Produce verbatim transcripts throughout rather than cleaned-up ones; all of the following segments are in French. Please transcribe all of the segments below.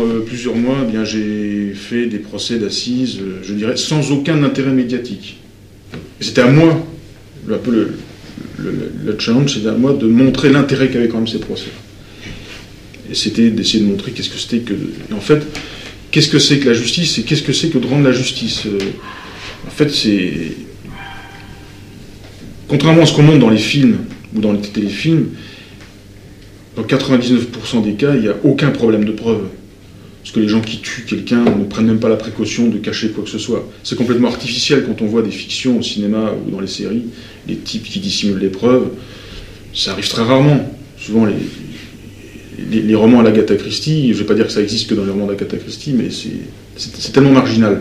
euh, plusieurs mois, eh bien, j'ai fait des procès d'assises, euh, je dirais, sans aucun intérêt médiatique. Et c'était à moi, un peu le, le, le, le challenge, c'était à moi de montrer l'intérêt qu'avaient quand même ces procès. Et c'était d'essayer de montrer qu'est-ce que c'était que... Et en fait, qu'est-ce que c'est que la justice et qu'est-ce que c'est que de rendre la justice euh, En fait, c'est... Contrairement à ce qu'on montre dans les films ou dans les téléfilms, dans quatre-vingt-dix-neuf pour cent des cas, il n'y a aucun problème de preuve. Parce que les gens qui tuent quelqu'un ne prennent même pas la précaution de cacher quoi que ce soit. C'est complètement artificiel quand on voit des fictions au cinéma ou dans les séries, les types qui dissimulent les preuves. Ça arrive très rarement. Souvent, les, les, les romans à l'Agatha Christie, je ne vais pas dire que ça existe que dans les romans d'Agatha Christie, mais c'est, c'est, c'est tellement marginal.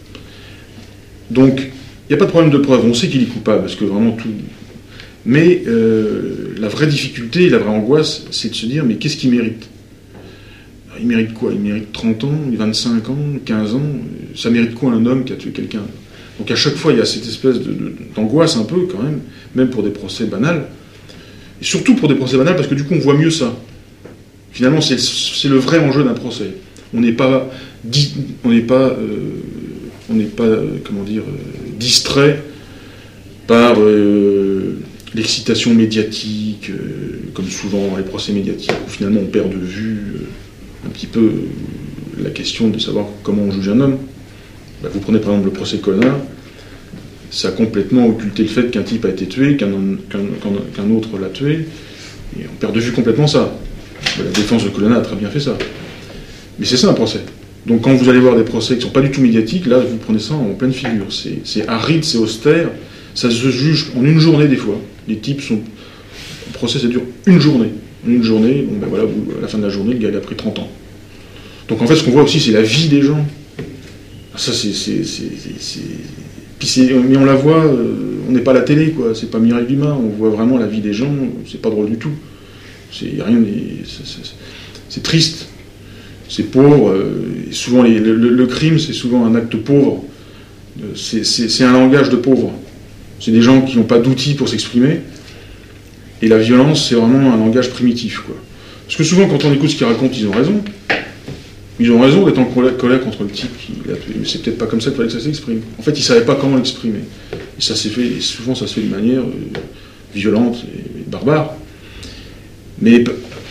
Donc, il n'y a pas de problème de preuve. On sait qu'il est coupable, parce que vraiment tout... Mais euh, la vraie difficulté, la vraie angoisse, c'est de se dire, mais qu'est-ce qu'il mérite ? Il mérite quoi ? Il mérite trente ans, vingt-cinq ans, quinze ans. Ça mérite quoi un homme qui a tué quelqu'un ? Donc à chaque fois, il y a cette espèce de, de, d'angoisse un peu quand même, même pour des procès banals. Et surtout pour des procès banals, parce que du coup, on voit mieux ça. Finalement, c'est, c'est le vrai enjeu d'un procès. On n'est pas, on n'est pas, euh, on n'est pas, euh, comment dire, euh, distrait par euh, l'excitation médiatique, euh, comme souvent dans les procès médiatiques, où finalement on perd de vue euh, un petit peu la question de savoir comment on juge un homme. Bah, vous prenez par exemple le procès Colonna, ça a complètement occulté le fait qu'un type a été tué, qu'un, qu'un, qu'un autre l'a tué, et on perd de vue complètement ça. La défense de Colonna a très bien fait ça. Mais c'est ça un procès. Donc quand vous allez voir des procès qui ne sont pas du tout médiatiques, là vous prenez ça en pleine figure. C'est, c'est aride, c'est austère, ça se juge en une journée des fois. Les types sont... Le procès ça dure une journée. Une journée, bon ben voilà, à la fin de la journée, le gars il a pris trente ans. Donc en fait, ce qu'on voit aussi, c'est la vie des gens. Ça, c'est... c'est, c'est, c'est, c'est... Puis c'est... Mais on la voit, euh, on n'est pas à la télé, quoi. C'est pas Mireille Dumas, on voit vraiment la vie des gens, c'est pas drôle du tout. C'est rien... C'est, c'est, c'est triste. C'est pauvre. Euh, et souvent, les, le, le crime, c'est souvent un acte pauvre. C'est, c'est, c'est un langage de pauvre. C'est des gens qui n'ont pas d'outils pour s'exprimer. Et la violence, c'est vraiment un langage primitif, quoi. Parce que souvent, quand on écoute ce qu'ils racontent, ils ont raison. Ils ont raison d'être en colère contre le type qui l'a tué. Mais c'est peut-être pas comme ça qu'il fallait que ça s'exprime. En fait, ils ne savaient pas comment l'exprimer. Et ça s'est fait, et souvent, ça se fait de manière euh, violente et, et barbare. Mais,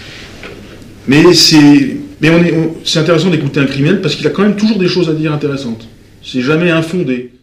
mais, c'est, mais on est, on, c'est intéressant d'écouter un criminel parce qu'il a quand même toujours des choses à dire intéressantes. C'est jamais infondé.